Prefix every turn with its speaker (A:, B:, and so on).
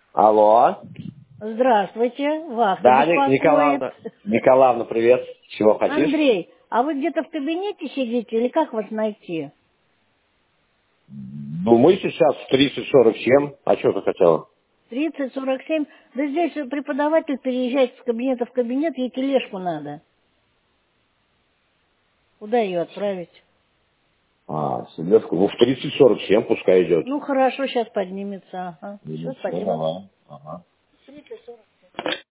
A: Алло.
B: Здравствуйте, Вахта
A: Да,
B: беспокоит.
A: Николаевна, привет. Чего хотишь?
B: Андрей, а вы где-то в кабинете сидите или как вас найти?
A: Ну, мы сейчас в 3047. А что ты хотела?
B: 30-47. Да здесь преподаватель переезжает с кабинета в кабинет, ей тележку надо. Куда ее отправить?
A: Селедку. Ну, в 3047 пускай идет.
B: Ну хорошо, сейчас поднимется. Ага.
A: Ну,
B: Сейчас
A: все,
B: поднимется.
A: давай. Ага.
B: 30-47.